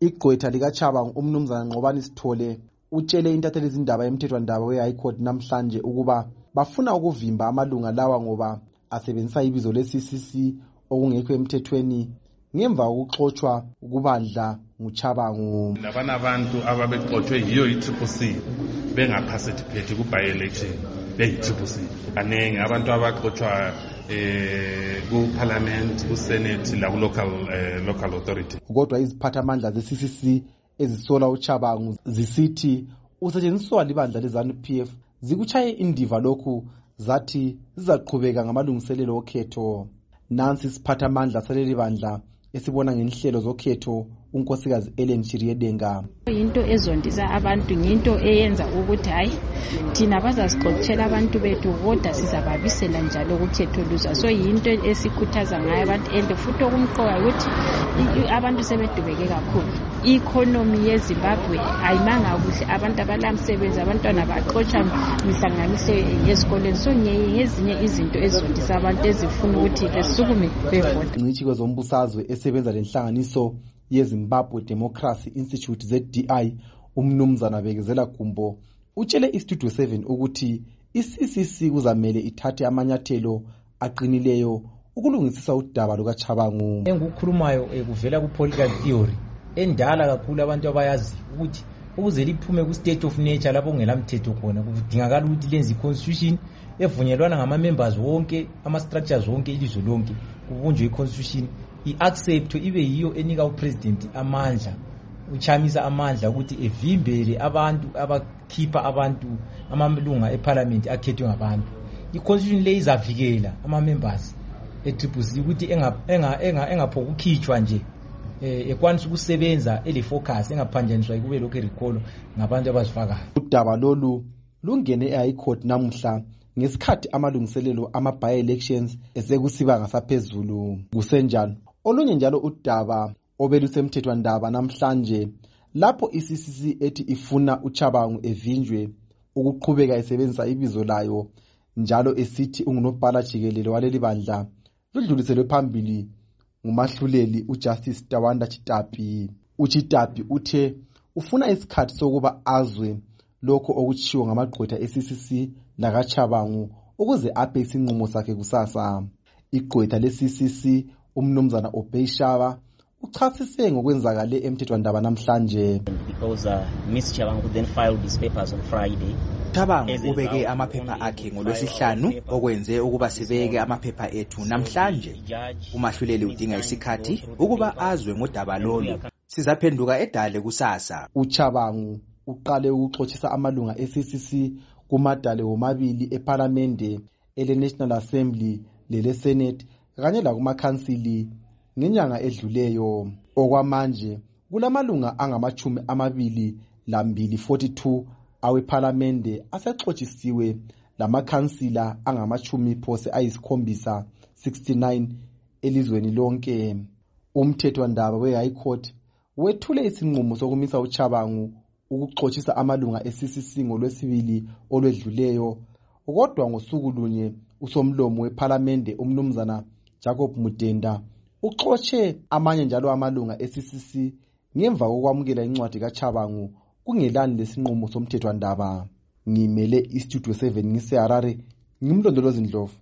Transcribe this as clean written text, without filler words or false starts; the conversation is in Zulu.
Igqwetha likaChabangu umnumzana Nqobani Sithole utshele intatheli izindaba yemthethwandaba we-High Court namhlanje ukuba bafuna ukuvimba amalunga lawa ngoba asebenzisa ibizo le-CCC okungekho emthethweni ngemva kokuxotshwa kubandla nguChabangu. Labana abantu ababexotshwe yiyo i-CCC bengaparticipate ku-by-election beyi-CCC. Kanengi abantu abaxotshwa ku-parliament, ku-senate la local authority. Kodwa iziphathamandla ze-CCC ezisola uChabangu zisithi usetshenziswa libandla le-ZANU-PF zikuchaye indiva lokhu zathi zizaqhubeka ngamalungiselelo okhetho. Nansi isiphathamandla saleli bandla esibona ngenhlelo zokhetho unkosikazi Ellen Chiriyedenga. Into ezondisa abantu ngento eyenza ukuthi hayi thina bazasixoxela abantu bethu kodwa sizababisela njalo ukhetho luza. So yinto esikhuthaza ngayo abantu and futhi okumqoka ukuthi abantu sebedubeke kakhulu. I-economy yeZimbabwe ayimanga kuhle, abantu abalamsebenzi, abantwana baxotsha mihlanganiso ezikoleni. So ngezinye izinto ezondisa abantu ezifuna ukuthi besukume bevote. Ingcitshi kwezombusazwe esebenza lenhlanganiso yeZimbabwe Democracy Institute ZDI umnumzana Bekezela Gumbo utshele iStudio 7 ukuthi i-CCC kuzamele ithathe amanyathelo aqinileyo ukulungisisa udaba lukaChabangu. Engukhulumayo kuvela ku-political theory endala kakhulu abantu abayazi ukuthi ukuze liphume ku-state of nature lapho kungelamthetho khona kudingakala ukuthi lenze i-constitution evunyelwana ngama-members wonke, ama-structures wonke ilizwe lonke, kubunjwe i-constitution i-accept ibe yiyo enika upresident amandla, uchamisa amandla ukuthi evimbele abantu abakhipha abantu amalunga eparliament akhethwe ngabantu. I-constitution le izavikela ama-members e-CCC ukuthi engaphokukhitshwa nje ekwanisa ukusebenza ele-focus engaphanjaniswa kube lokhu recall ngabantu abazifakayo. Udaba lolu lungene e-High Court namuhla ngesikhathi amalungiselelo ama-by-elections esekusiba ngasaphezulu. Kusenjalo olunye njalo udaba obelusemthethwandaba namhlanje lapho i-CCC ethi ifuna uChabangu evinjwe ukuqhubeka esebenzisa ibizo layo njalo esithi ungunobhala jikelele waleli bandla ludluliselwe phambili ngumahluleli uJustice Tawanda Chitapi. UChitapi uthe ufuna isikhathi sokuba azwe lokho okuchiwo ngamagqwetha e-CCC lakaChabangu ukuze aphe isinqumo sakhe kusasa. Igqwetha le-CCC umnumzana Obeyshaba uchasise ngokwenzakale emthethwandaba namhlanje. Because Ms. Chabangu then filed his papers on Friday. Chabangu ubeke amaphepha akhe ngoLwesihlanu okwenze ukuba sibeke amaphepha ethu namhlanje. Umahluleli udinga isikhathi ukuba azwe ngodaba lolu. Sizaphenduka edale kusasa. uChabangu uqale ukuxoxisa amalunga e-CCC kumadale womabili eParliamente, ele-National Assembly lele-Senate kanye lakumakhansili ngenyanga edluleyo. Okwamanje kulamalunga angama-22 42 aweParliamente asexoxisiwe lamakhansila angama-7 69 elizweni lonke. Umthethwandaba we-High Court wethule isinqumo sokumisa uChabangu ukuxoxisa amalunga e-CCC ngoLwesibili olwedluleyo, kodwa ngosuku lunye usomlomo weParliamente umnumzana Jacob Mudenda uxoxe amanye njalo amalunga e-CCC ngemva kokwamukela incwadi kaChabangu kungelani lesinqumo somthethwandaba. Ngimele iStudio 7 ngiseHarare, ngimlondolozi Ndlovu.